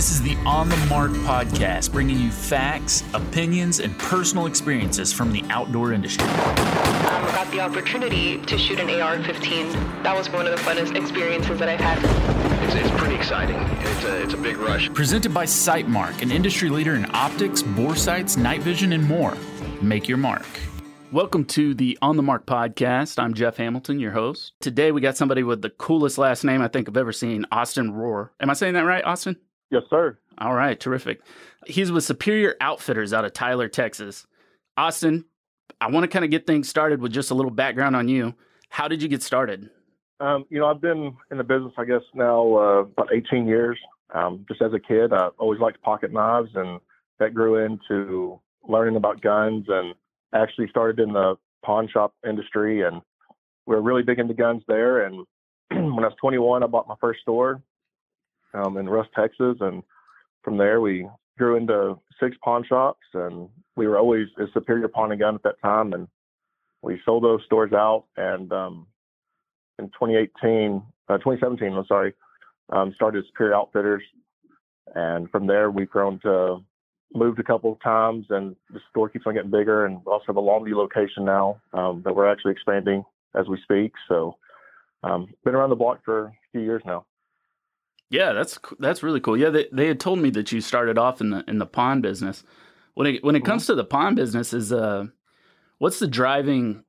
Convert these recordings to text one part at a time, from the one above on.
This is the On the Mark podcast, bringing you facts, opinions, and personal experiences from the outdoor industry. I got the opportunity to shoot an AR-15. That was one of the funnest experiences that I've had. It's pretty exciting. It's a big rush. Presented by SightMark, an industry leader in optics, bore sights, night vision, and more. Make your mark. Welcome to the On the Mark podcast. I'm Jeff Hamilton, your host. Today we got somebody with the coolest last name I think I've ever seen, Austin Rohr. Am I saying that right, Austin? Yes, sir. All right, terrific. He's with Superior Outfitters out of Tyler, Texas. Austin, I want to kind of get things started with just a little background on you. How did you get started? I've been in the business, I guess, now about 18 years. Just as a kid, I always liked pocket knives, and that grew into learning about guns, and actually started in the pawn shop industry, and we were really big into guns there. And when I was 21, I bought my first store in Rusk, Texas, and from there we grew into 6 pawn shops, and we were always a Superior Pawn and Gun at that time, and we sold those stores out. And in 2017, started Superior Outfitters, and from there we've grown to moved a couple of times, and the store keeps on getting bigger, and we also have a Longview location now that we're actually expanding as we speak. So been around the block for a few years now. Yeah, that's really cool. Yeah, they had told me that you started off in the pawn business. When it comes to the pawn business, what's the driving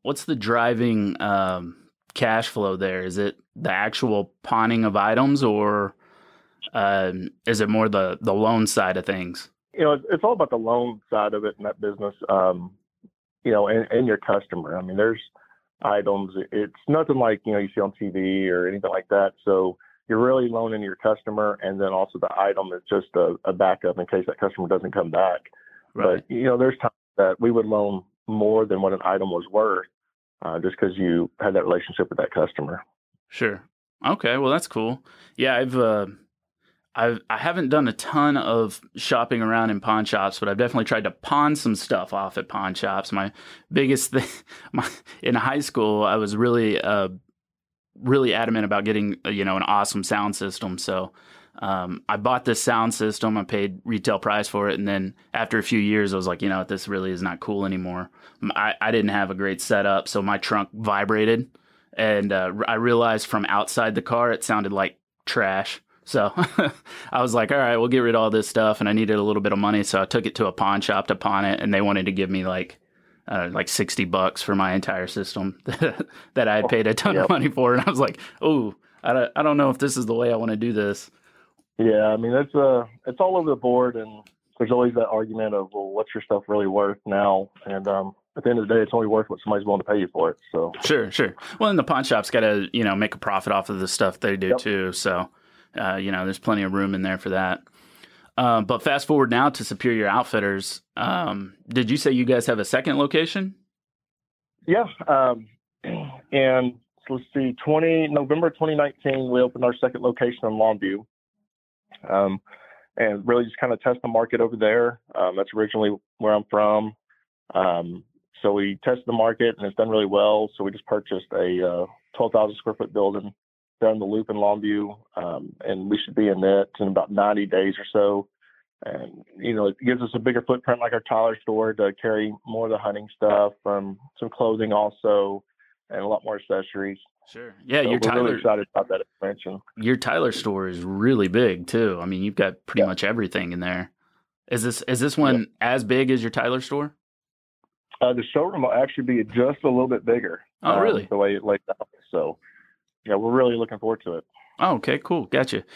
cash flow there? Is it the actual pawning of items, or is it more the loan side of things? It's all about the loan side of it in that business. And your customer. I mean, there's items. It's nothing like you see on TV or anything like that. So you're really loaning your customer, and then also the item is just a backup in case that customer doesn't come back. Right. But there's times that we would loan more than what an item was worth, just because you had that relationship with that customer. Sure. Okay. Well, that's cool. Yeah, I haven't done a ton of shopping around in pawn shops, but I've definitely tried to pawn some stuff off at pawn shops. My biggest thing in high school, I was really adamant about getting an awesome sound system. So I bought this sound system. I paid retail price for it, and then after a few years, I was like, this really is not cool anymore. I didn't have a great setup, so my trunk vibrated, and I realized from outside the car it sounded like trash. So I was like, all right, we'll get rid of all this stuff. And I needed a little bit of money. So I took it to a pawn shop to pawn it. And they wanted to give me like $60 for my entire system that I had paid a ton of money for. And I was like, oh, I don't know if this is the way I want to do this. Yeah, I mean, it's all over the board. And there's always that argument of, well, what's your stuff really worth now? And at the end of the day, it's only worth what somebody's willing to pay you for it. So Sure. Well, and the pawn shop's got to, make a profit off of the stuff they do too. So there's plenty of room in there for that. But fast forward now to Superior Outfitters. Did you say you guys have a second location? Yeah. And so let's see, November 2019, we opened our second location in Longview. And really just kind of test the market over there. That's originally where I'm from. So we tested the market, and it's done really well. So we just purchased a 12,000 square foot building down the Loop in Longview, and we should be in it in about 90 days or so. And it gives us a bigger footprint, like our Tyler store, to carry more of the hunting stuff, some clothing also, and a lot more accessories. Sure. Yeah, so we're really excited about that expansion. Your Tyler store is really big too. I mean, you've got pretty much everything in there. Is this one as big as your Tyler store? The showroom will actually be just a little bit bigger. Oh, really? The way it lays out. So, yeah, we're really looking forward to it. Oh, okay, cool. Gotcha.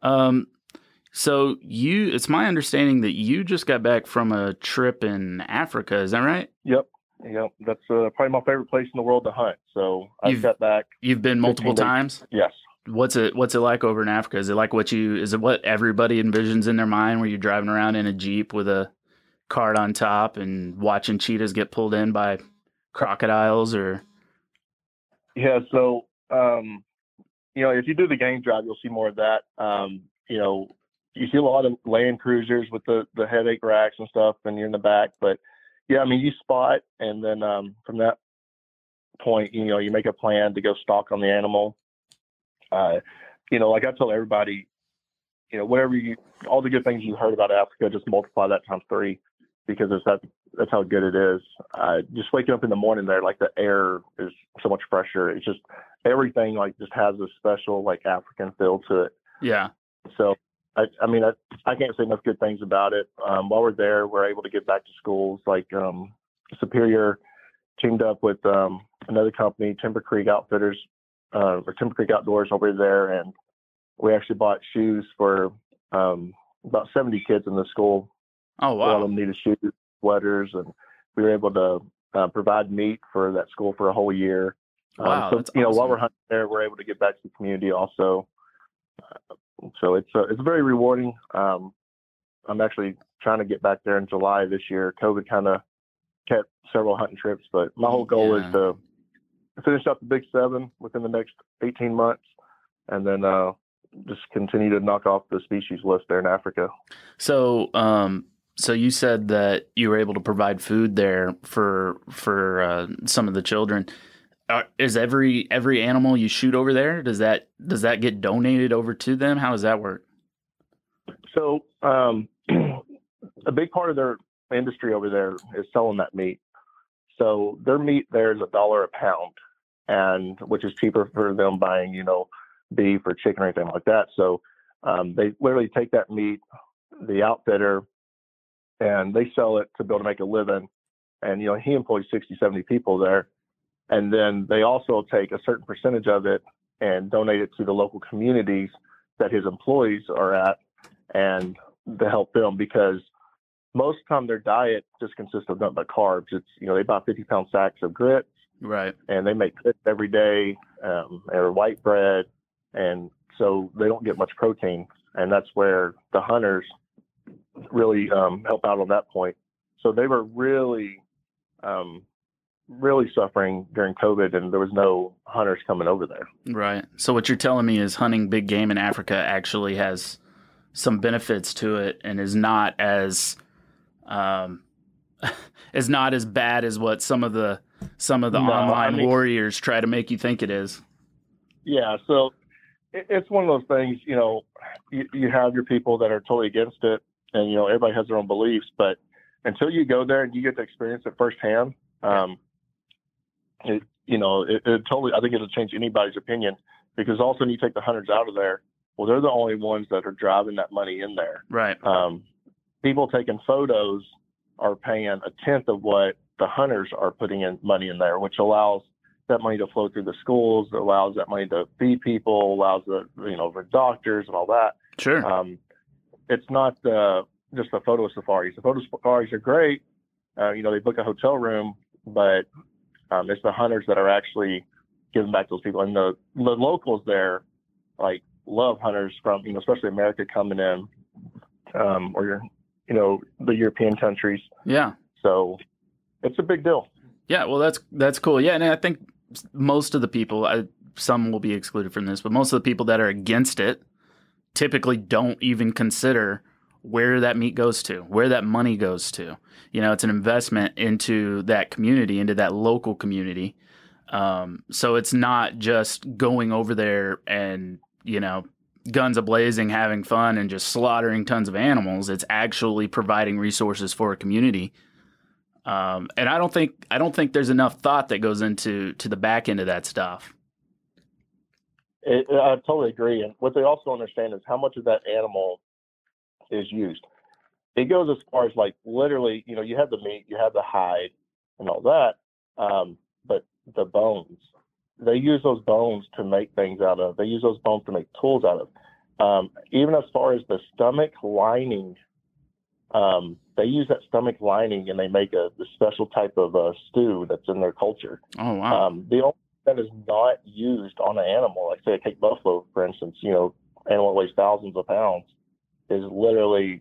So it's my understanding that you just got back from a trip in Africa. Is that right? Yep. That's probably my favorite place in the world to hunt. So I got back. You've been multiple times? Yes. What's it like over in Africa? Is it what everybody envisions in their mind, where you're driving around in a Jeep with a cart on top and watching cheetahs get pulled in by crocodiles? Or yeah, so if you do the game drive, you'll see more of that. You see a lot of Land Cruisers with the headache racks and stuff, and you're in the back. But yeah, I mean, you spot, and then from that point, you make a plan to go stalk on the animal. Like I tell everybody, whatever all the good things you heard about Africa, just multiply that times 3 because that's how good it is. Just waking up in the morning there, like the air is so much fresher. It's just everything like just has a special like African feel to it. Yeah. So I can't say enough good things about it. While we're there, we're able to get back to schools. Like Superior teamed up with another company, Timber Creek Outfitters, or Timber Creek Outdoors over there, and we actually bought shoes for about 70 kids in the school. Oh, wow. A lot of them needed shoes, sweaters, and we were able to provide meat for that school for a whole year. Wow, that's awesome. awesome. While we're hunting there, we're able to get back to the community also. So it's very rewarding. I'm actually trying to get back there in July this year. COVID kind of kept several hunting trips, but my whole goal is to finish up the Big 7 within the next 18 months, and then just continue to knock off the species list there in Africa. So, so you said that you were able to provide food there for some of the children. Is every animal you shoot over there, does that get donated over to them? How does that work? So a big part of their industry over there is selling that meat. So their meat there is $1 a pound, and which is cheaper for them buying, beef or chicken or anything like that. So they literally take that meat, the outfitter, and they sell it to be able to make a living. And, he employs 60, 70 people there. And then they also take a certain percentage of it and donate it to the local communities that his employees are at, and to help them, because most of the time their diet just consists of nothing but carbs. It's, they buy 50-pound sacks of grits, right? And they make grits every day, or white bread. And so they don't get much protein. And that's where the hunters really help out on that point. So they were really suffering during COVID, and there was no hunters coming over there. Right. So what you're telling me is hunting big game in Africa actually has some benefits to it, and is not as bad as what some of the online warriors try to make you think it is. Yeah. So it's one of those things, you have your people that are totally against it, and, everybody has their own beliefs, but until you go there and you get to experience it firsthand, it totally, I think it'll change anybody's opinion, because all of a sudden you take the hunters out of there. Well, they're the only ones that are driving that money in there. Right. People taking photos are paying a tenth of what the hunters are putting in money in there, which allows that money to flow through the schools, allows that money to feed people, allows for doctors and all that. Sure. It's not just the photo safaris. The photo safaris are great. They book a hotel room, but it's the hunters that are actually giving back to those people. And the locals there, like, love hunters from, especially America coming in, or the European countries. Yeah. So it's a big deal. Yeah. Well, that's cool. Yeah. And I think most of the people, some will be excluded from this, but most of the people that are against it typically don't even consider where that meat goes to, where that money goes to. It's an investment into that community, into that local community. So it's not just going over there and, guns a-blazing, having fun and just slaughtering tons of animals. It's actually providing resources for a community. And I don't think there's enough thought that goes into the back end of that stuff. I totally agree. And what they also understand is how much of that animal is used. It goes as far as, like, literally, you have the meat, you have the hide and all that, but the bones, they use those bones to make things out of. They use those bones to make tools out of. Even as far as the stomach lining, they use that stomach lining and they make the special type of stew that's in their culture. Oh, wow. The only thing that is not used on an animal, like say a Cape buffalo, for instance, animal that weighs thousands of pounds, is literally,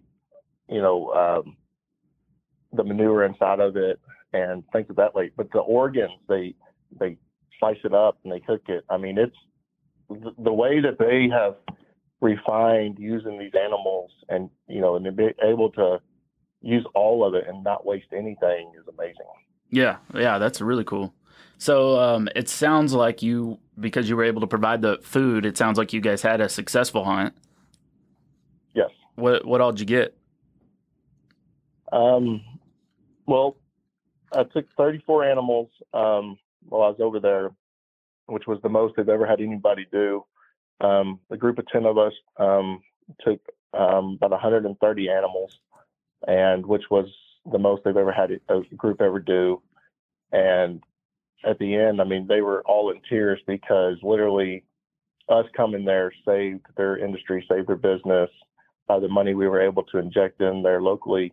the manure inside of it and things of that like. But the organs, they slice it up and they cook it. I mean, it's the way that they have refined using these animals, and and to be able to use all of it and not waste anything is amazing. Yeah, that's really cool. So it sounds like because you were able to provide the food, it sounds like you guys had a successful hunt. What all did you get? Well, I took 34 animals while I was over there, which was the most they've ever had anybody do. The group of 10 of us took about 130 animals, and which was the most they've ever had a group ever do. And at the end, I mean, they were all in tears because literally us coming there saved their industry, saved their business by the money we were able to inject in there locally.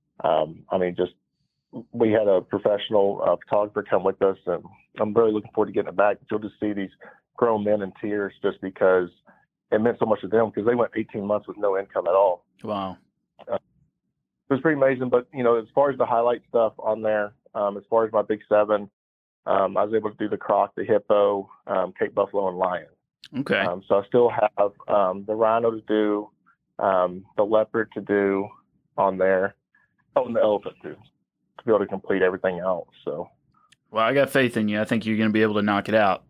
I mean, just we had a professional photographer come with us, and I'm really looking forward to getting it back. You'll just see these grown men in tears just because it meant so much to them because they went 18 months with no income at all. Wow. It was pretty amazing. But, you know, as far as the highlight stuff on there, as far as my big seven, I was able to do the croc, the hippo, Cape buffalo, and lion. Okay. So I still have the rhino to do, the leopard to do on there, and the elephant too, to be able to complete everything else. So, well, I got faith in you. I think you're going to be able to knock it out.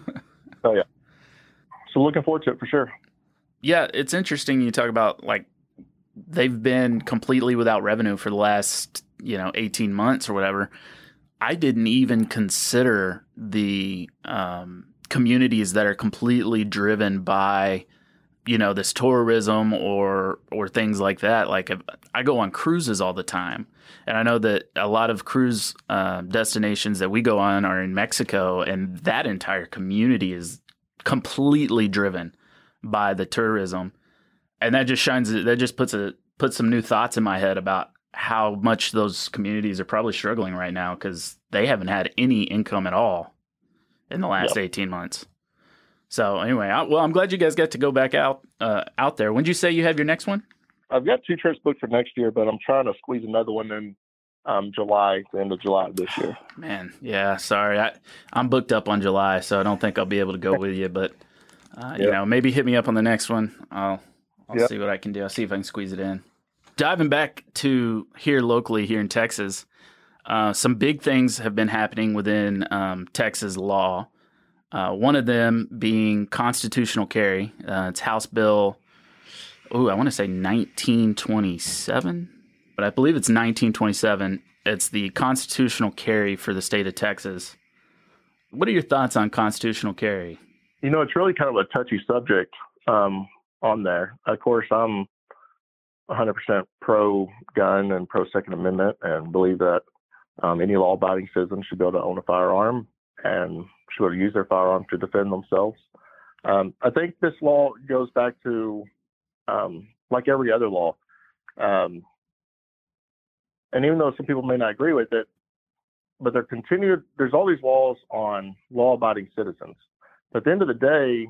Oh yeah. So looking forward to it for sure. Yeah, it's interesting you talk about like they've been completely without revenue for the last, 18 months or whatever. I didn't even consider the communities that are completely driven by, this tourism or things like that. Like I go on cruises all the time, and I know that a lot of cruise destinations that we go on are in Mexico, and that entire community is completely driven by the tourism. And that just puts some new thoughts in my head about how much those communities are probably struggling right now because they haven't had any income at all in the last 18 months. So anyway, I'm glad you guys got to go back out there. When did you say you have your next one? I've got 2 trips booked for next year, but I'm trying to squeeze another one in July, the end of July of this year. Man, yeah, sorry. I'm booked up on July, so I don't think I'll be able to go with you. But, maybe hit me up on the next one. I'll see what I can do. I'll see if I can squeeze it in. Diving back to here locally, here in Texas, some big things have been happening within Texas law. One of them being constitutional carry. It's House Bill, I want to say 1927, but I believe it's 1927. It's the constitutional carry for the state of Texas. What are your thoughts on constitutional carry? It's really kind of a touchy subject on there. Of course, I'm 100% pro-gun and pro-Second Amendment and believe that any law-abiding citizen should be able to own a firearm and should be able to use their firearm to defend themselves. I think this law goes back to, like every other law, and even though some people may not agree with it, but there's all these laws on law-abiding citizens. But at the end of the day,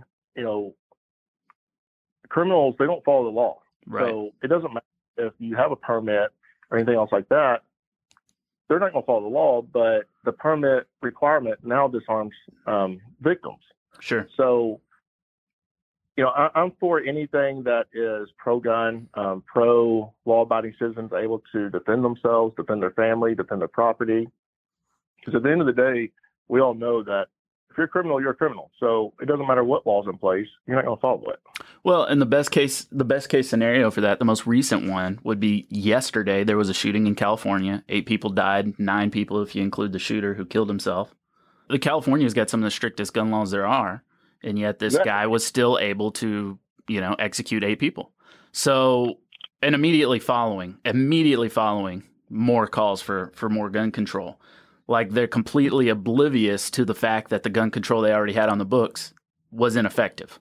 criminals, they don't follow the law. Right. So it doesn't matter if you have a permit or anything else like that. They're not going to follow the law, but the permit requirement now disarms victims. Sure. So, I'm for anything that is pro-gun, pro-law-abiding citizens able to defend themselves, defend their family, defend their property. Because at the end of the day, we all know that if you're a criminal, you're a criminal. So it doesn't matter what law's in place, you're not going to follow it. Well, and the best case scenario for that, the most recent one would be yesterday. There was a shooting in California. 8 people died, 9 people if you include the shooter who killed himself. California's got some of the strictest gun laws there are, and yet this guy was still able to, execute 8 people. So, and immediately following more calls for more gun control. Like they're completely oblivious to the fact that the gun control they already had on the books was ineffective.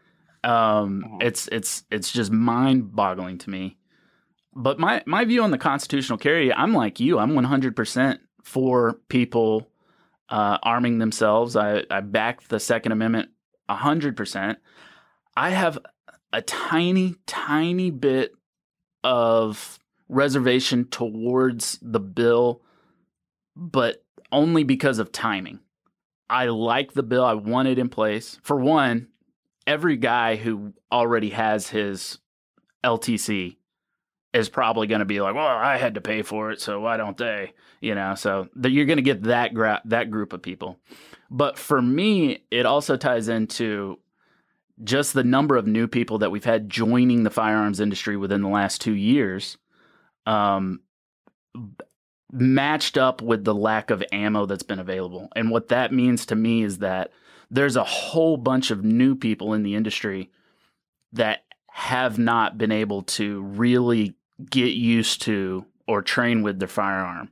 It's just mind-boggling to me. But my view on the constitutional carry, I'm like you. I'm 100% for people arming themselves. I back the Second Amendment 100%. I have a tiny, tiny bit of reservation towards the bill, but only because of timing. I like the bill. I want it in place. For one, every guy who already has his LTC is probably going to be like, well, I had to pay for it, so why don't they? So you're going to get that group of people. But for me, it also ties into just the number of new people that we've had joining the firearms industry within the last 2 years, matched up with the lack of ammo that's been available. And what that means to me is that there's a whole bunch of new people in the industry that have not been able to really get used to or train with their firearm.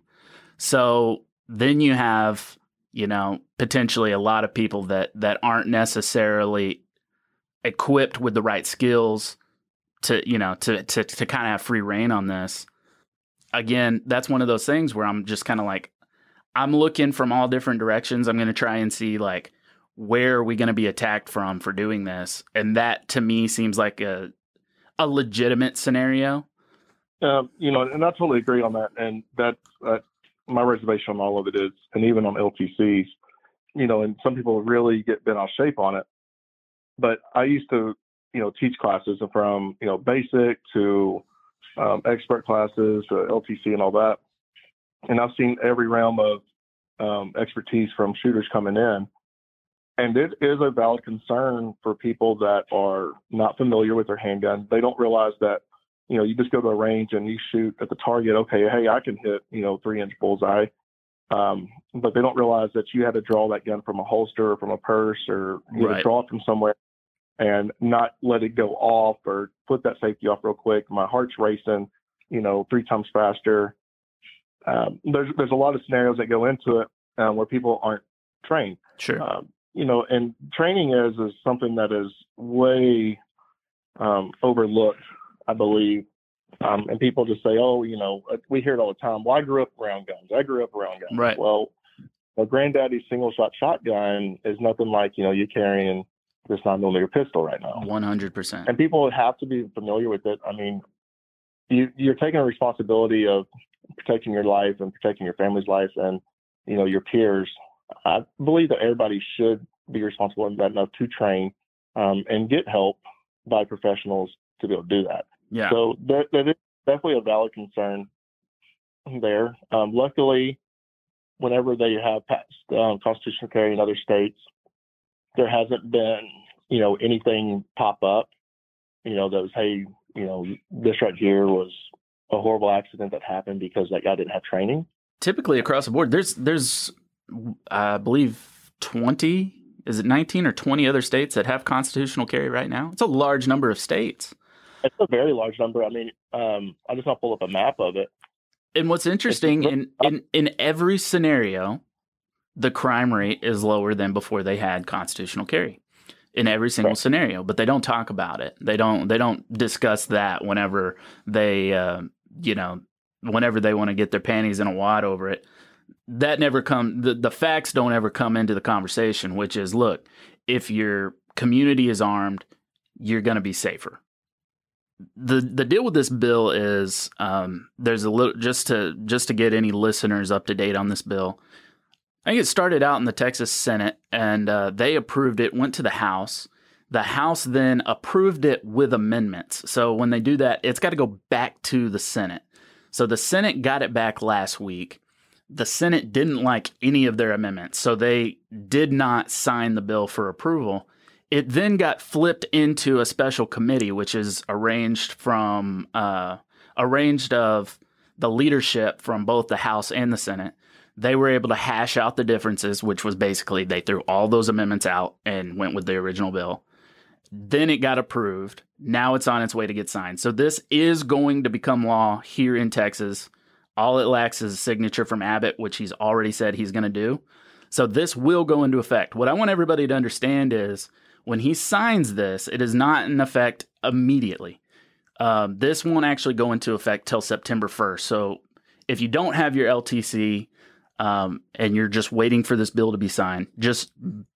So then you have, potentially a lot of people that aren't necessarily equipped with the right skills to kind of have free reign on this. Again, that's one of those things where I'm just kind of like, I'm looking from all different directions. I'm going to try and see like, where are we going to be attacked from for doing this? And that to me seems like a legitimate scenario. And I totally agree on that. And that's my reservation on all of it is, and even on LTCs, and some people really get bent out of shape on it. But I used to, teach classes from, basic to expert classes to LTC and all that. And I've seen every realm of expertise from shooters coming in. And it is a valid concern for people that are not familiar with their handgun. They don't realize that, you just go to a range and you shoot at the target. Okay, hey, I can hit, 3-inch bullseye. But they don't realize that you had to draw that gun from a holster or from a purse or Right. draw it from somewhere and not let it go off or put that safety off real quick. My heart's racing, 3 times faster. There's a lot of scenarios that go into it where people aren't trained. Sure. And training is something that is way overlooked, I believe. And people just say, oh, we hear it all the time. Well, I grew up around guns. Right. Well, a granddaddy's single shot shotgun is nothing like, you carrying this 9mm pistol right now. 100%. And people have to be familiar with it. I mean, you're taking a responsibility of protecting your life and protecting your family's life and, your peers. I believe that everybody should be responsible enough to train and get help by professionals to be able to do that. Yeah. So that is definitely a valid concern there. Luckily, whenever they have passed constitutional carry in other states, there hasn't been, anything pop up, that was, hey, this right here was a horrible accident that happened because that guy didn't have training. Typically across the board, there's I believe 20, is it 19 or 20 other states that have constitutional carry right now? It's a large number of states. It's a very large number. I mean, I just want to pull up a map of it. And what's interesting, in every scenario, the crime rate is lower than before they had constitutional carry. In every single scenario, but they don't talk about it. They don't discuss that whenever they, whenever they want to get their panties in a wad over it. That never the facts don't ever come into the conversation, which is, look, if your community is armed, you're going to be safer. The deal with this bill is there's a little just to get any listeners up to date on this bill. I think it started out in the Texas Senate, and they approved it, went to the House. The House then approved it with amendments. So when they do that, it's got to go back to the Senate. So the Senate got it back last week. The Senate didn't like any of their amendments, so they did not sign the bill for approval. It then got flipped into a special committee, which is arranged of the leadership from both the House and the Senate. They were able to hash out the differences, which was basically they threw all those amendments out and went with the original bill. Then it got approved. Now it's on its way to get signed. So this is going to become law here in Texas. All it lacks is a signature from Abbott, which he's already said he's going to do. So this will go into effect. What I want everybody to understand is when he signs this, it is not in effect immediately. This won't actually go into effect till September 1st. So if you don't have your LTC, and you're just waiting for this bill to be signed, just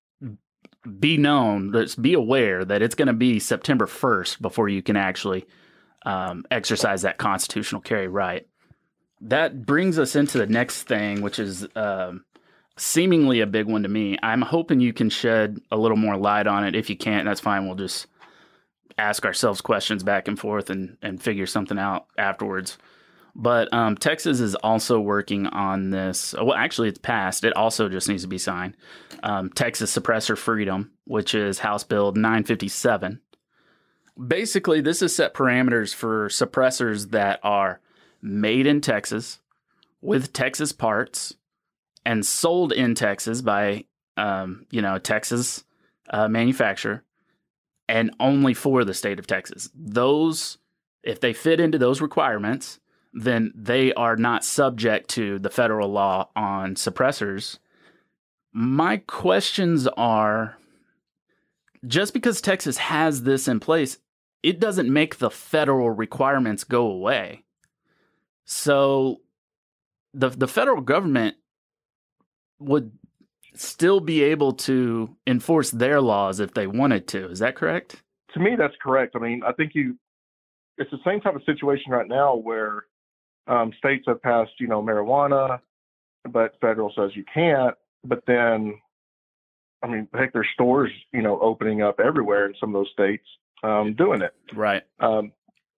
be aware that it's going to be September 1st before you can actually exercise that constitutional carry right. That brings us into the next thing, which is seemingly a big one to me. I'm hoping you can shed a little more light on it. If you can't, that's fine. We'll just ask ourselves questions back and forth and figure something out afterwards. But Texas is also working on this. Well, actually, it's passed. It also just needs to be signed. Texas Suppressor Freedom, which is House Bill 957. Basically, this has set parameters for suppressors that are made in Texas with Texas parts and sold in Texas by, a Texas manufacturer and only for the state of Texas. Those, if they fit into those requirements, then they are not subject to the federal law on suppressors. My questions are, just because Texas has this in place, it doesn't make the federal requirements go away. So the federal government would still be able to enforce their laws if they wanted to. Is that correct? To me, that's correct. I mean, I think it's the same type of situation right now where states have passed, marijuana, but federal says you can't. But then, I mean, heck, there's stores, opening up everywhere in some of those states doing it. Right. And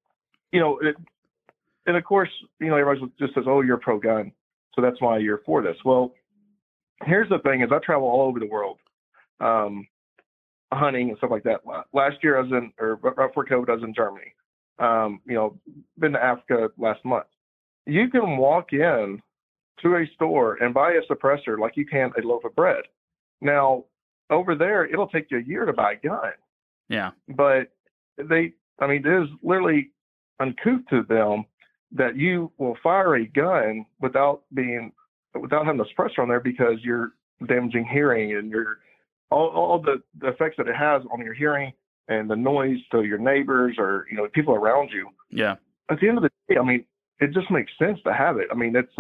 of course, everybody just says, oh, you're pro-gun, so that's why you're for this. Well, here's the thing: is I travel all over the world, hunting and stuff like that. Last year, right before COVID, I was in Germany. Been to Africa last month. You can walk in to a store and buy a suppressor like you can a loaf of bread. Now, over there, it'll take you a year to buy a gun. Yeah. But it is literally uncouth to them that you will fire a gun without having the suppressor on there because you're damaging hearing and all the effects that it has on your hearing and the noise to your neighbors or people around you. Yeah. At the end of the day, I mean, it just makes sense to have it. I mean, it's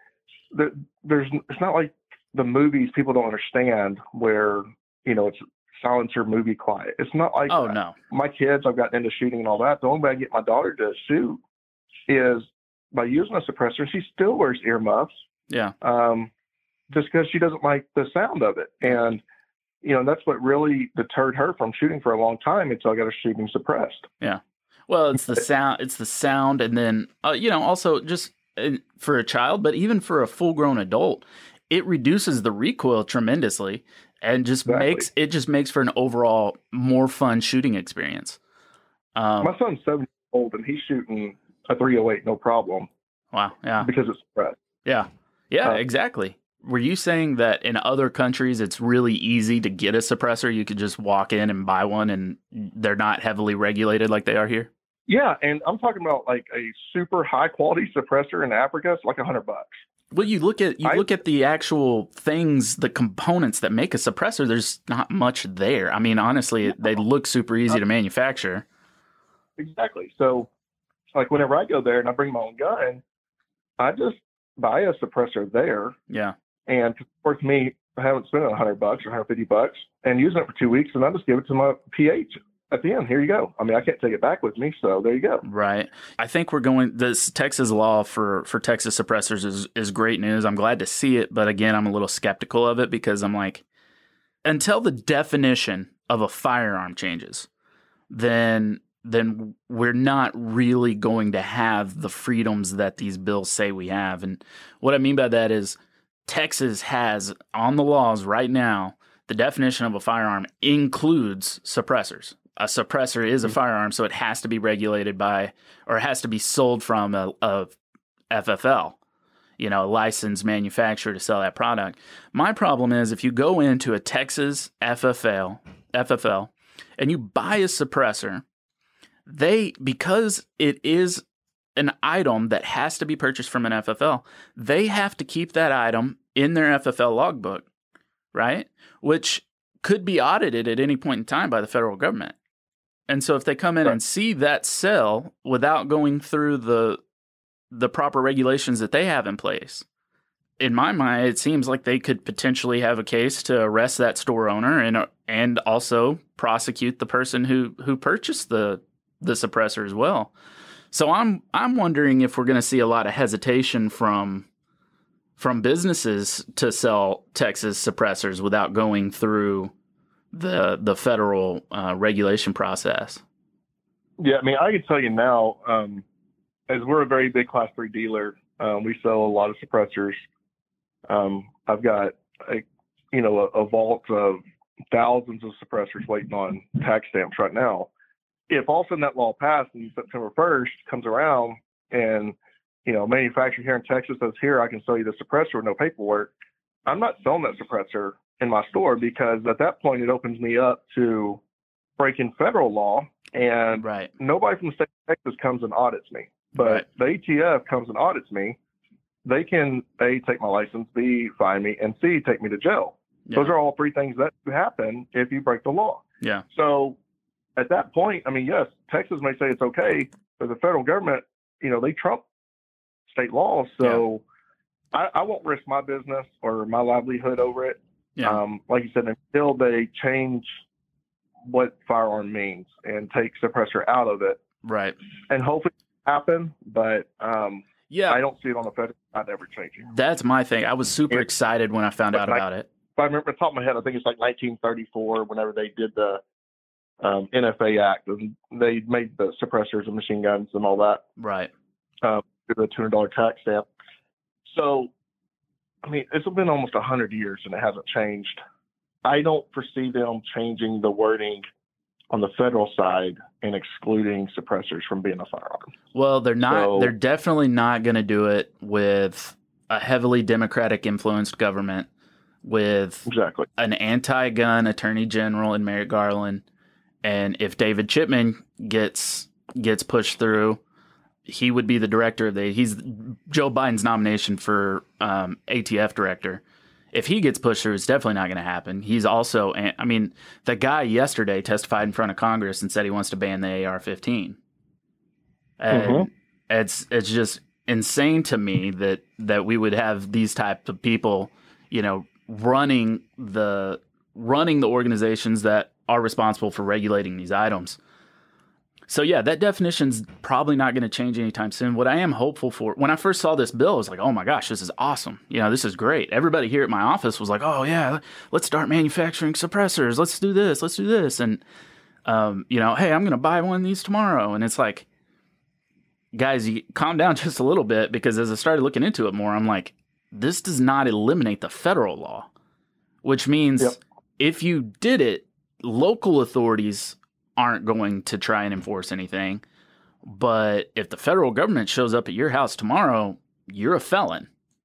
not like the movies people don't understand where it's silencer movie quiet. It's not like that. No. My kids, I've gotten into shooting and all that. The only way I get my daughter to shoot is by using a suppressor. She still wears earmuffs. Yeah. Just because she doesn't like the sound of it. And, that's what really deterred her from shooting for a long time until I got her shooting suppressed. Yeah. Well, it's the sound. And then, also just for a child, but even for a full grown adult, it reduces the recoil tremendously and just makes for an overall more fun shooting experience. My son's 7 years old and he's shooting a .308, no problem. Wow. Yeah. Because it's suppressed. Yeah. Yeah, exactly. Were you saying that in other countries it's really easy to get a suppressor? You could just walk in and buy one and they're not heavily regulated like they are here? Yeah, and I'm talking about like a super high quality suppressor in Africa. It's like $100. Well, you look at the actual things, the components that make a suppressor. There's not much there. I mean, honestly, they look super easy to manufacture. Exactly. So, like whenever I go there and I bring my own gun, I just buy a suppressor there. Yeah. And for me, I haven't spent $100 or $150 and using it for 2 weeks, and I just give it to my PH. At the end, here you go. I mean, I can't take it back with me, so there you go. Right. I think this Texas law for Texas suppressors is great news. I'm glad to see it, but again, I'm a little skeptical of it because I'm like, until the definition of a firearm changes, then we're not really going to have the freedoms that these bills say we have. And what I mean by that is Texas has on the laws right now, the definition of a firearm includes suppressors. A suppressor is a firearm, so it has to be regulated by, or it has to be sold from a FFL, a licensed manufacturer to sell that product. My problem is if you go into a Texas FFL, and you buy a suppressor, because it is an item that has to be purchased from an FFL, they have to keep that item in their FFL logbook, right? Which could be audited at any point in time by the federal government. And so if they come in and see that sell without going through the proper regulations that they have in place, in my mind, it seems like they could potentially have a case to arrest that store owner and also prosecute the person who purchased the suppressor as well. So I'm wondering if we're going to see a lot of hesitation from businesses to sell Texas suppressors without going through the federal regulation process. Yeah, I mean, I can tell you now, as we're a very big Class 3 dealer, we sell a lot of suppressors. I've got a vault of thousands of suppressors waiting on tax stamps right now. If all of a sudden that law passed and September 1st comes around and, manufacturer here in Texas says, here, I can sell you the suppressor with no paperwork, I'm not selling that suppressor in my store, because at that point it opens me up to breaking federal law, and nobody from the state of Texas comes and audits me. But the ATF comes and audits me. They can, A, take my license, B, fine me, and C, take me to jail. Yeah. Those are all three things that happen if you break the law. Yeah. So at that point, yes, Texas may say it's okay, but the federal government, they trump state laws. So I won't risk my business or my livelihood over it. Yeah. Like you said, until they change what firearm means and take suppressor out of it. Right. And hopefully it happen, but I don't see it on the federal side ever changing. That's my thing. I was super excited when I found out about it. If I remember off the top of my head, I think it's like 1934 whenever they did the NFA Act, and they made the suppressors and machine guns and all that. Right. The $200 tax stamp. So, it's been almost 100 years and it hasn't changed. I don't foresee them changing the wording on the federal side and excluding suppressors from being a firearm. Well, they're not. So, they're definitely not going to do it with a heavily Democratic influenced government, with an anti-gun attorney general in Merrick Garland. And if David Chipman gets pushed through, he would be the director of he's Joe Biden's nomination for ATF director. If he gets pushed through, it's definitely not going to happen. He's also, the guy yesterday testified in front of Congress and said he wants to ban the AR-15. And it's just insane to me that we would have these types of people, running the organizations that are responsible for regulating these items. So yeah, that definition's probably not going to change anytime soon. What I am hopeful for, when I first saw this bill, I was like, oh my gosh, this is awesome. This is great. Everybody here at my office was like, oh yeah, let's start manufacturing suppressors. Let's do this. And, hey, I'm going to buy one of these tomorrow. And it's like, guys, you calm down just a little bit, because as I started looking into it more, I'm like, this does not eliminate the federal law, which means if you did it, local authorities aren't going to try and enforce anything. But if the federal government shows up at your house tomorrow, you're a felon.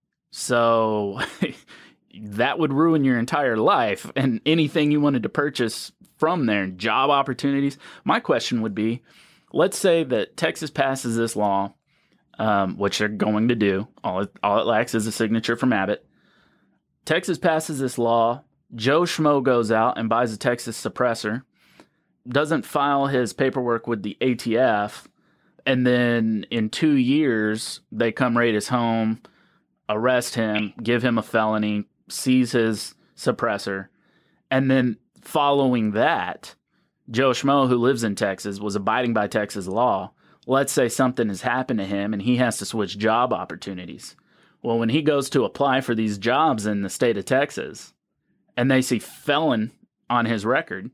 So that would ruin your entire life and anything you wanted to purchase from there, job opportunities. My question would be, let's say that Texas passes this law, which they're going to do. All it lacks is a signature from Abbott. Texas passes this law. Joe Schmo goes out and buys a Texas suppressor, doesn't file his paperwork with the ATF, and then in 2 years, they come raid his home, arrest him, give him a felony, seize his suppressor, and then following that, Joe Schmo, who lives in Texas, was abiding by Texas law. Let's say something has happened to him and he has to switch job opportunities. Well, when he goes to apply for these jobs in the state of Texas and they see felon on his record,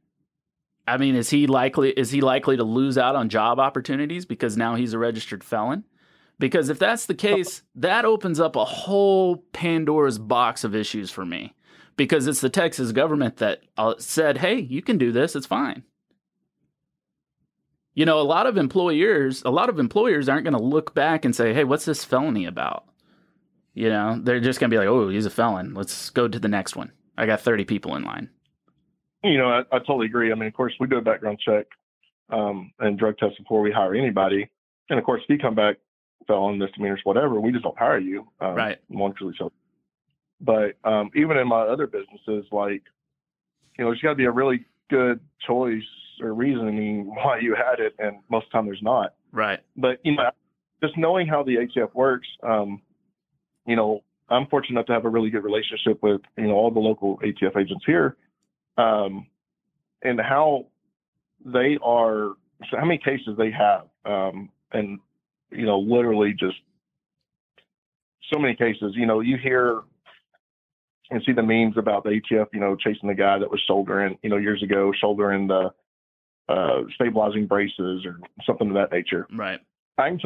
is he likely to lose out on job opportunities because now he's a registered felon? Because if that's the case, that opens up a whole Pandora's box of issues for me. Because it's the Texas government that said, hey, you can do this, it's fine. A lot of employers aren't going to look back and say, hey, what's this felony about? They're just going to be like, oh, he's a felon. Let's go to the next one. I got 30 people in line. I totally agree. Of course, we do a background check and drug test before we hire anybody. And of course, if you come back felon, misdemeanors, whatever, we just don't hire you. Right. But even in my other businesses, there's got to be a really good choice or reasoning why you had it, and most of the time there's not. Right. But just knowing how the ATF works, I'm fortunate enough to have a really good relationship with all the local ATF agents here. And how they are, so how many cases they have, and literally just so many cases. You hear and see the memes about the ATF, chasing the guy that was shouldering, years ago, shouldering the stabilizing braces or something of that nature. Right. I can tell you,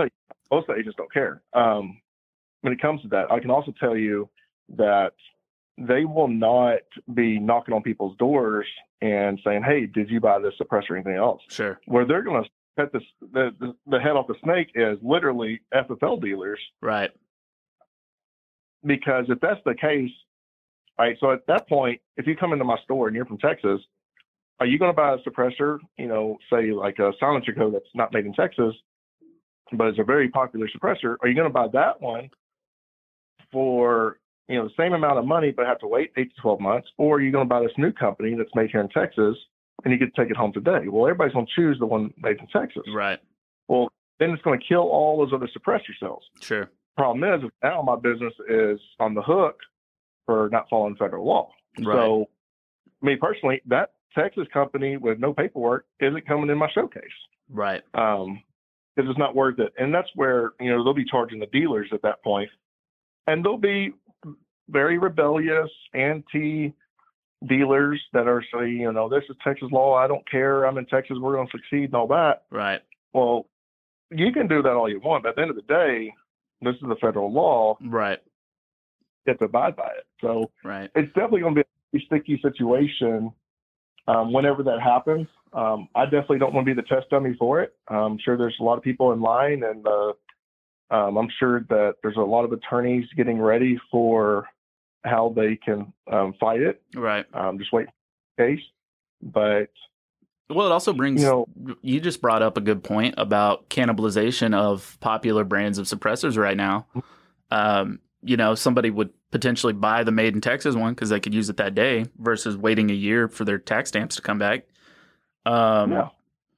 most agents don't care. When it comes to that, I can also tell you that they will not be knocking on people's doors and saying, "Hey, did you buy this suppressor or anything else?" Sure. Where they're going to cut the head off the snake is literally FFL dealers. Right. Because if that's the case, right, so at that point, if you come into my store and you're from Texas, are you going to buy a suppressor, say like a Silencer Co. that's not made in Texas, but it's a very popular suppressor? Are you going to buy that one for, the same amount of money, but have to wait 8 to 12 months? Or are you going to buy this new company that's made here in Texas and you get to take it home today? Well, everybody's going to choose the one made in Texas. Right. Well, then it's going to kill all those other suppressor sales. Sure. Problem is now my business is on the hook for not following federal law. Right. So, me personally, that Texas company with no paperwork isn't coming in my showcase. Right. Because it's not worth it. And that's where, they'll be charging the dealers at that point. And they'll be very rebellious, anti-dealers that are saying, this is Texas law. I don't care. I'm in Texas. We're going to succeed and all that. Right. Well, you can do that all you want. But at the end of the day, this is the federal law. Right. You have to abide by it. So right. It's definitely going to be a sticky situation whenever that happens. I definitely don't want to be the test dummy for it. I'm sure there's a lot of people in line, and I'm sure that there's a lot of attorneys getting ready for how they can fight it. Right. Just wait for the case. But well, it also brings, you just brought up a good point about cannibalization of popular brands of suppressors right now. Somebody would potentially buy the made in Texas one because they could use it that day versus waiting a year for their tax stamps to come back. A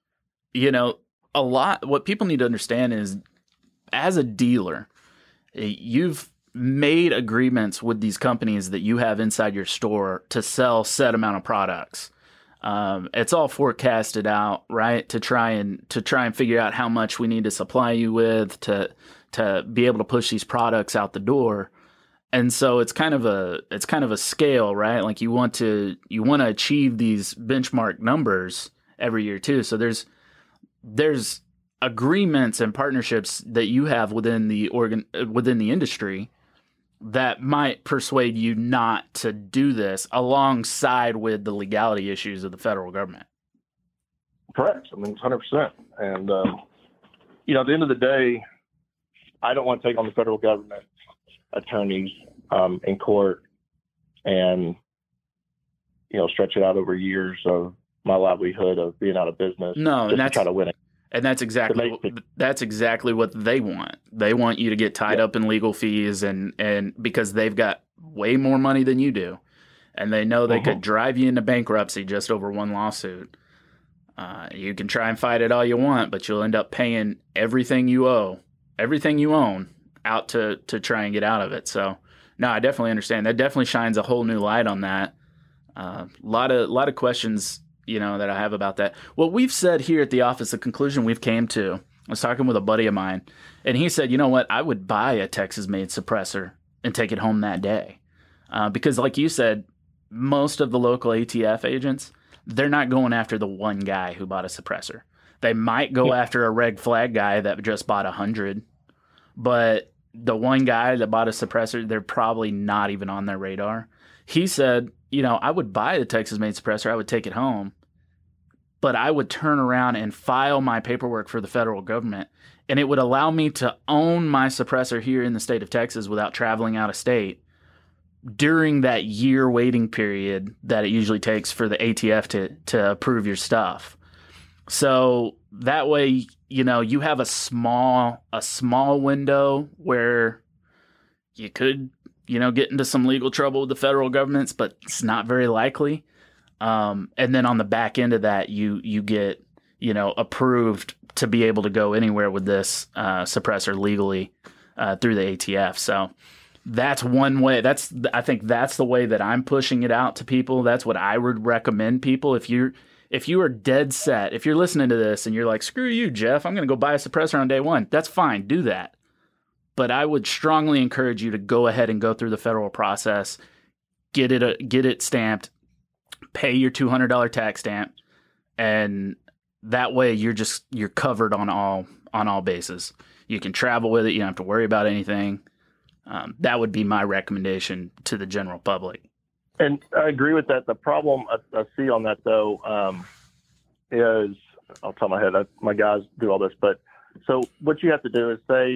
lot, what people need to understand is, as a dealer, you've made agreements with these companies that you have inside your store to sell set amount of products. It's all forecasted out, right? To try and figure out how much we need to supply you with to be able to push these products out the door. And so it's kind of a scale, right? Like you want to achieve these benchmark numbers every year too. So there's agreements and partnerships that you have within the industry that might persuade you not to do this alongside with the legality issues of the federal government. Correct. 100%. And, at the end of the day, I don't want to take on the federal government attorneys in court and, stretch it out over years of my livelihood of being out of business. No, and that's try to win it. And that's exactly what they want. They want you to get tied up in legal fees and because they've got way more money than you do. And they know they could drive you into bankruptcy just over one lawsuit. You can try and fight it all you want, but you'll end up paying everything you own out to try and get out of it. So no, I definitely understand. That definitely shines a whole new light on that. A lot of questions that I have about that. What we've said here at the office, the conclusion we've came to, I was talking with a buddy of mine, and he said, you know what, I would buy a Texas-made suppressor and take it home that day. Because like you said, most of the local ATF agents, they're not going after the one guy who bought a suppressor. They might go after a red flag guy that just bought 100, but the one guy that bought a suppressor, they're probably not even on their radar. He said, I would buy the Texas-made suppressor, I would take it home, but I would turn around and file my paperwork for the federal government, and it would allow me to own my suppressor here in the state of Texas without traveling out of state during that year waiting period that it usually takes for the ATF to approve your stuff. So that way, you have a small window where you could, get into some legal trouble with the federal governments, but it's not very likely. And then on the back end of that, you get, approved to be able to go anywhere with this suppressor legally through the ATF. So that's one way. I think that's the way that I'm pushing it out to people. That's what I would recommend people. If you are dead set, if you're listening to this and you're like, screw you, Jeff, I'm going to go buy a suppressor on day one. That's fine. Do that. But I would strongly encourage you to go ahead and go through the federal process, get it stamped, pay your $200 tax stamp, and that way you're covered on all bases. You can travel with it. You don't have to worry about anything. That would be my recommendation to the general public. And I agree with that. The problem I see on that, though, is I'll tell my head, my guys do all this, but so what you have to do is say,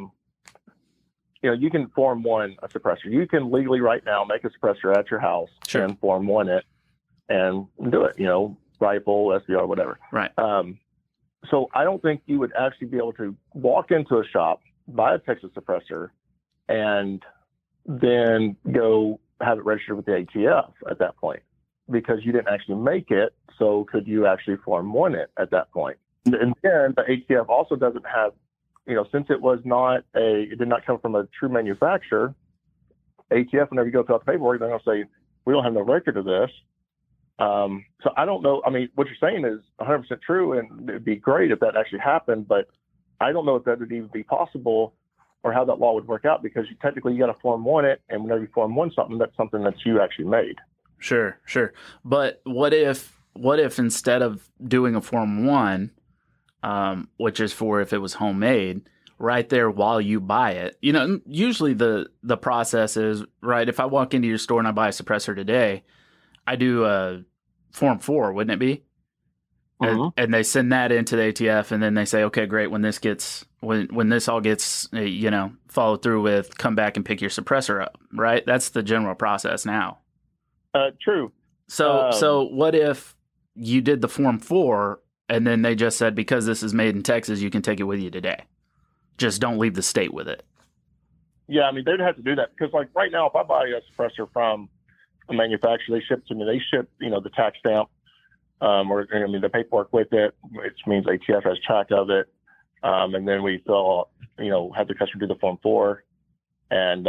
you can Form 1 a suppressor. You can legally right now make a suppressor at your house and Form 1 it and do it, rifle, SBR, whatever. Right. So I don't think you would actually be able to walk into a shop, buy a Texas suppressor, and then go have it registered with the ATF at that point, because you didn't actually make it. So could you actually Form 1 it at that point? And then the ATF also doesn't have, since it did not come from a true manufacturer, ATF, whenever you go fill out the paperwork, they're going to say, we don't have no record of this. So I don't know. I mean, what you're saying is 100% true, and it'd be great if that actually happened, but I don't know if that would even be possible or how that law would work out, because you got to Form 1 it, and whenever you Form 1 something, that's something that you actually made. Sure. But what if instead of doing a Form 1, which is for if it was homemade, right there while you buy it, usually the process is, right, if I walk into your store and I buy a suppressor today, I do a Form 4, wouldn't it be? Mm-hmm. And they send that into the ATF, and then they say, okay, great. When this all gets, followed through with, come back and pick your suppressor up, right? That's the general process now. True. So what if you did the Form 4, and then they just said, because this is made in Texas, you can take it with you today. Just don't leave the state with it. Yeah, I mean, they'd have to do that, because like right now, if I buy a suppressor from a manufacturer, they ship to me, the tax stamp, the paperwork with it, which means ATF has track of it. And then we fill, have the customer do the Form 4. And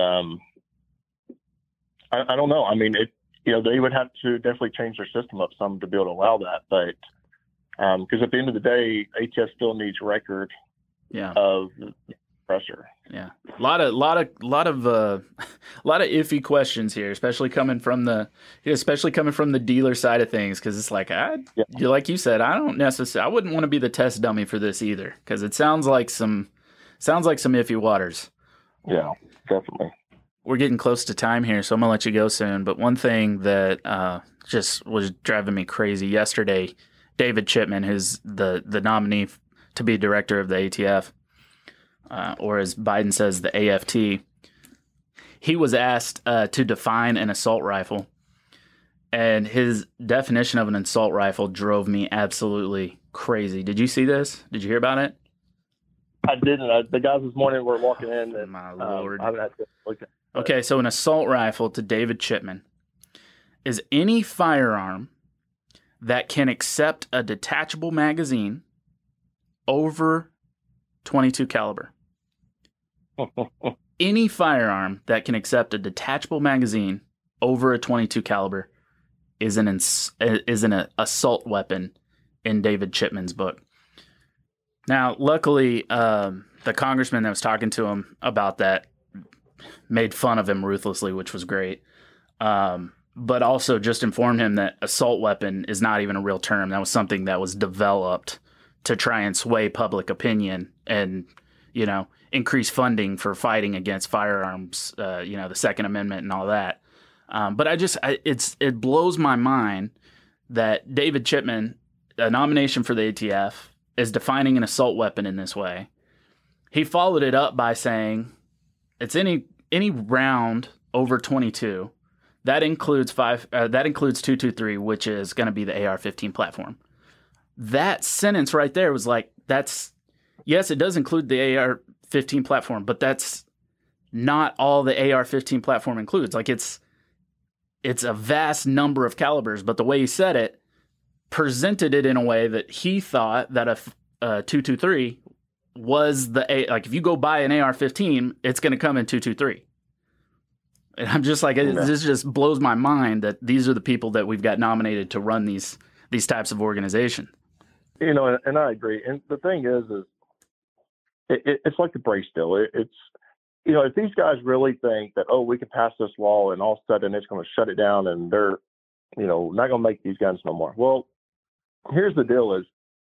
I don't know. I mean, they would have to definitely change their system up some to be able to allow that. But because at the end of the day, ATF still needs record of the pressure. Yeah, a lot of iffy questions here, especially coming from the dealer side of things, because it's like like you said, I wouldn't want to be the test dummy for this either, because it sounds like some iffy waters. Yeah, definitely. We're getting close to time here, so I'm gonna let you go soon. But one thing that just was driving me crazy yesterday, David Chipman, who's the nominee to be director of the ATF. Or as Biden says, the AFT, he was asked to define an assault rifle. And his definition of an assault rifle drove me absolutely crazy. Did you see this? Did you hear about it? I didn't. The guys this morning were walking in. And, my Lord. I haven't had to look at it. Okay, so an assault rifle to David Chipman is any firearm that can accept a detachable magazine over .22 caliber. Any firearm that can accept a detachable magazine over a .22 caliber is an assault weapon in David Chipman's book. Now, luckily, the congressman that was talking to him about that made fun of him ruthlessly, which was great. But also just informed him that assault weapon is not even a real term. That was something that was developed to try and sway public opinion and, increase funding for fighting against firearms, the Second Amendment and all that. But it blows my mind that David Chipman, a nomination for the ATF, is defining an assault weapon in this way. He followed it up by saying it's any round over 22. That includes 223, which is going to be the AR-15 platform. That sentence right there was like, yes, it does include the AR-15 platform, but that's not all the AR-15 platform includes. Like it's a vast number of calibers, but the way he said it presented it in a way that he thought that a 223 was like if you go buy an AR-15, it's going to come in 223. And I'm just like, this just blows my mind that these are the people that we've got nominated to run these types of organizations. And I agree. And the thing is it's like the Brace deal. It's if these guys really think that, we can pass this law and all of a sudden it's going to shut it down and they're, not going to make these guns no more. Well, here's the deal is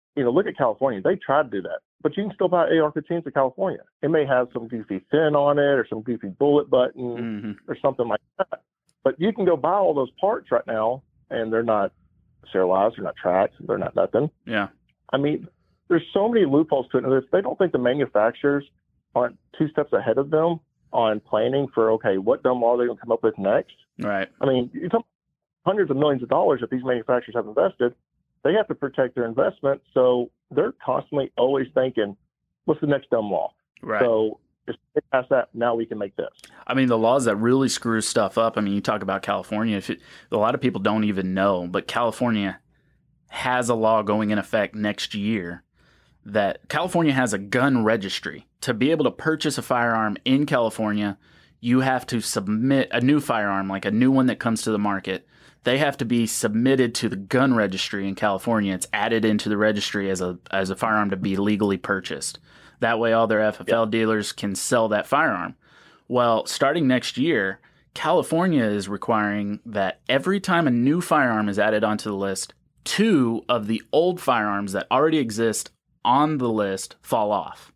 look at California. They tried to do that, but you can still buy AR-15s in California. It may have some goofy fin on it or some goofy bullet button or something like that. But you can go buy all those parts right now, and they're not serialized, they're not tracked, they're not nothing. Yeah. I mean, there's so many loopholes to it. And if they don't think the manufacturers aren't 2 steps ahead of them on planning for, okay, what dumb law are they going to come up with next? Right. I mean, you're talking hundreds of millions of dollars that these manufacturers have invested. They have to protect their investment. So they're constantly always thinking, what's the next dumb law? Right. So if we pass that, now we can make this. I mean, the laws that really screw stuff up, I mean, you talk about California. A lot of people don't even know, but California has a law going in effect next year that California has a gun registry. To be able to purchase a firearm in California, you have to submit a new firearm, like a new one that comes to the market. They have to be submitted to the gun registry in California. It's added into the registry as a firearm to be legally purchased. That way all their FFL dealers can sell that firearm. Well, starting next year, California is requiring that every time a new firearm is added onto the list, 2 of the old firearms that already exist on the list fall off.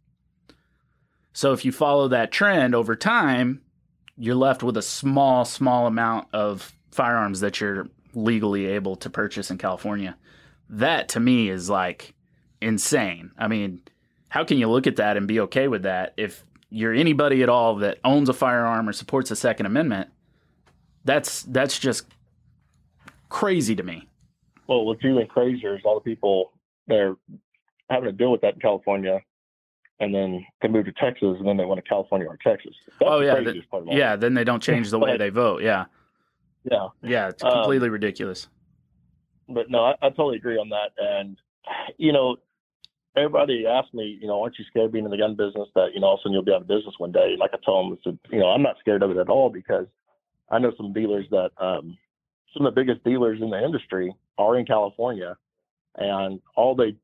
So if you follow that trend over time, you're left with a small amount of firearms that you're legally able to purchase in California. That to me is like insane. I mean, how can you look at that and be okay with that if you're anybody at all that owns a firearm or supports the Second Amendment? That's just crazy to me. Well, what's even crazier is all the people they're having to deal with that in California, and then they move to Texas, and then they want to California or Texas. That's the craziest part of all that. Then they don't change the way they vote. Yeah, it's completely ridiculous. But no, I totally agree on that. And everybody asked me, aren't you scared being in the gun business that all of a sudden you'll be out of business one day? Like I told them, I'm not scared of it at all, because I know some dealers that some of the biggest dealers in the industry are in California, and all their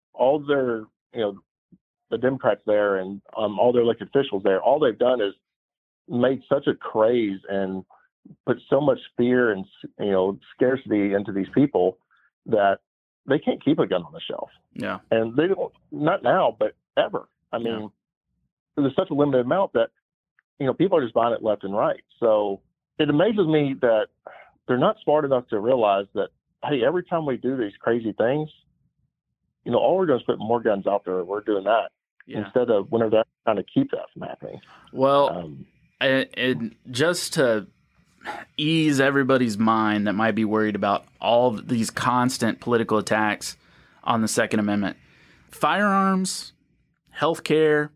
the Democrats there and all their elected officials there, all they've done is made such a craze and put so much fear and scarcity into these people that they can't keep a gun on the shelf. Yeah, and they don't, not now, but ever. I mean, there's such a limited amount that people are just buying it left and right. So it amazes me that they're not smart enough to realize that, hey, every time we do these crazy things, all we're doing is put more guns out there. We're doing that instead of whenever they're trying to keep that from happening. Well, and just to ease everybody's mind that might be worried about all of these constant political attacks on the Second Amendment, firearms, healthcare,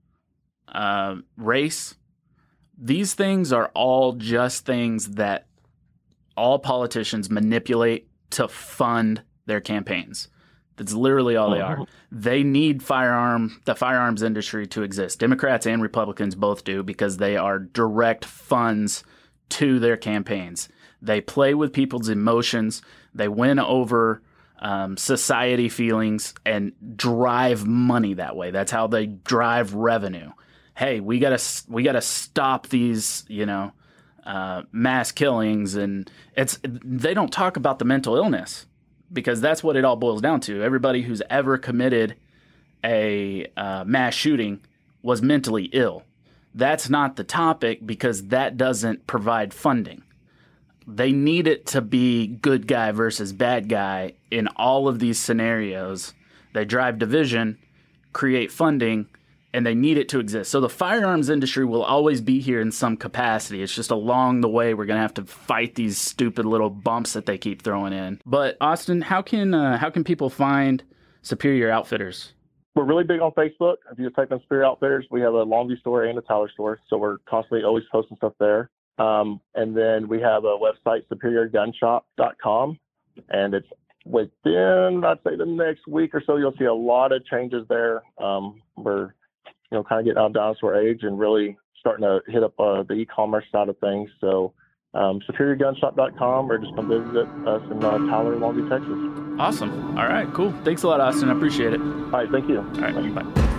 race, these things are all just things that all politicians manipulate to fund their campaigns. That's literally all they are. They need the firearms industry to exist. Democrats and Republicans both do, because they are direct funds to their campaigns. They play with people's emotions. They win over society feelings and drive money that way. That's how they drive revenue. Hey, we gotta stop these, mass killings, and they don't talk about the mental illness, because that's what it all boils down to. Everybody who's ever committed a mass shooting was mentally ill. That's not the topic, because that doesn't provide funding. They need it to be good guy versus bad guy in all of these scenarios. They drive division, create funding, and they need it to exist. So the firearms industry will always be here in some capacity. It's just along the way we're going to have to fight these stupid little bumps that they keep throwing in. But Austin, how can people find Superior Outfitters? We're really big on Facebook. If you just type in Superior Outfitters, we have a Longview store and a Tyler store, so we're constantly always posting stuff there. And then we have a website, superiorgunshop.com, and it's within, I'd say, the next week or so, you'll see a lot of changes there. We're kind of getting out of dinosaur age and really starting to hit up the e-commerce side of things. So superiorgunshop.com, or just come visit us in Tyler, Longview, Texas. Awesome. All right, cool. Thanks a lot, Austin. I appreciate it. All right, thank you. All right, bye.